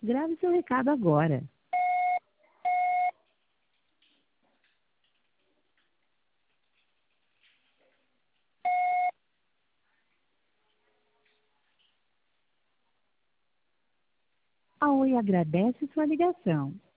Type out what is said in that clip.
Grave seu recado agora. A Oi agradece sua ligação.